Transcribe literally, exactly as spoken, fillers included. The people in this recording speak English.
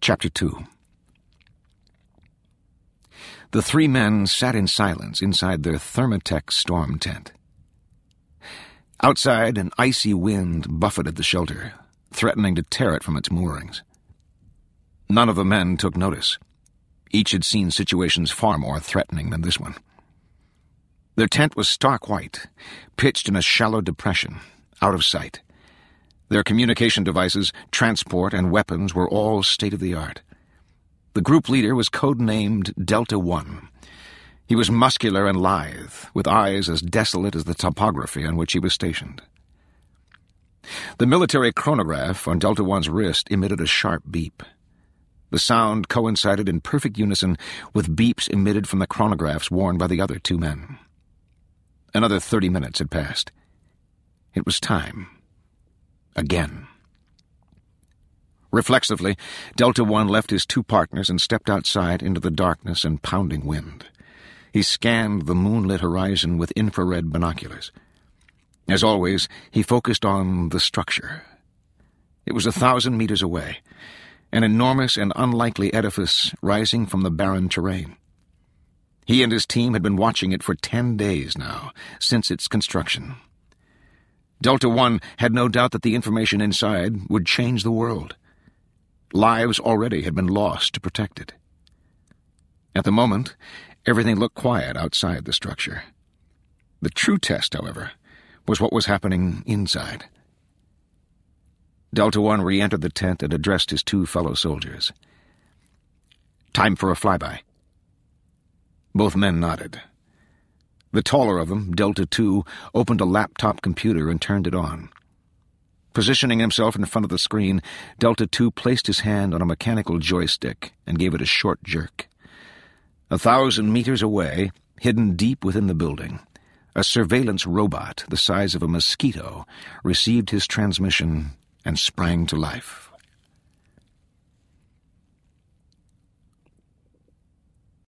Chapter two. The three men sat in silence inside their Thermatech storm tent. Outside, an icy wind buffeted the shelter, threatening to tear it from its moorings. None of the men took notice. Each had seen situations far more threatening than this one. Their tent was stark white, pitched in a shallow depression, out of sight. Their communication devices, transport, and weapons were all state-of-the-art. The group leader was codenamed Delta One. He was muscular and lithe, with eyes as desolate as the topography on which he was stationed. The military chronograph on Delta One's wrist emitted a sharp beep. The sound coincided in perfect unison with beeps emitted from the chronographs worn by the other two men. Another thirty minutes had passed. It was time. Again. Reflexively, Delta One left his two partners and stepped outside into the darkness and pounding wind. He scanned the moonlit horizon with infrared binoculars. As always, he focused on the structure. It was a thousand meters away, an enormous and unlikely edifice rising from the barren terrain. He and his team had been watching it for ten days now, since its construction. Delta One had no doubt that the information inside would change the world. Lives already had been lost to protect it. At the moment, everything looked quiet outside the structure. The true test, however, was what was happening inside. Delta One re-entered the tent and addressed his two fellow soldiers. "Time for a flyby." Both men nodded. The taller of them, Delta Two, opened a laptop computer and turned it on. Positioning himself in front of the screen, Delta Two placed his hand on a mechanical joystick and gave it a short jerk. A thousand meters away, hidden deep within the building, a surveillance robot the size of a mosquito received his transmission and sprang to life.